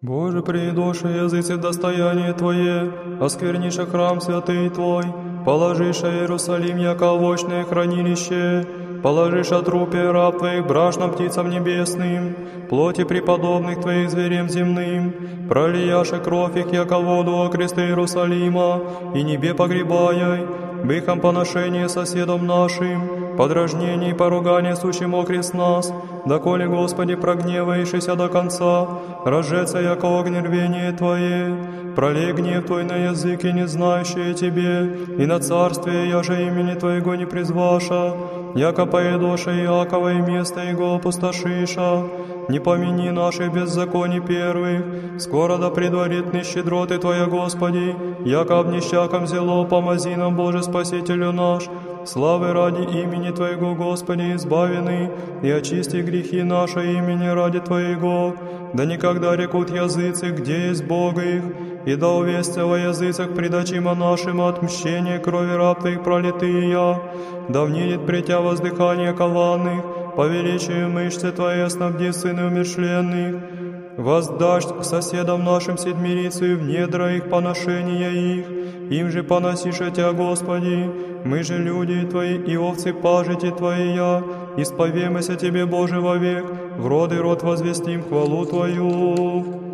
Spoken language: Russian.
Боже, придоши языцы в достояние Твое, оскверниша храм святый Твой, положиша Иерусалим, яко овощное хранилище, положиша трупе раб Твоих бражным птицам небесным, плоти преподобных Твоих зверям земным, пролияша кровь их, яко воду о кресты Иерусалима, и небе погребаяй, быхом поношение соседом нашим, подражнение и поругание сущим окрест нас, доколе, Господи, прогневаешься до конца, разжеться, яко огонь рвение Твое, пролей гнев Твой на языки, не знающие Тебе, и на царствие, яже имени Твоего не призваша, яко поедоша Иакова и место Его опустошиша, не помяни наших беззаконий первых, скоро да предварит щедроты Твоя, Господи, яко обнищаком зело помози нам, Боже Спасителю наш, славы ради имени Твоего, Господи, избавены, и очисти грехи наши имени ради Твоего, да никогда рекут языцы, где есть Бог их, и да увестся во языцах предачима нашим отмщение крови раб Твоих пролитыя, да внидит притя воздыхание коварных, по величию мышцы Твоей снабди сыны умершленных, воздашь к соседам нашим седмирицию в недра их поношения их, им же поносиша Тя, Господи, мы же люди Твои и овцы пажити Твоя, исповемся Тебе, Боже, вовек, в род и род возвестим хвалу Твою.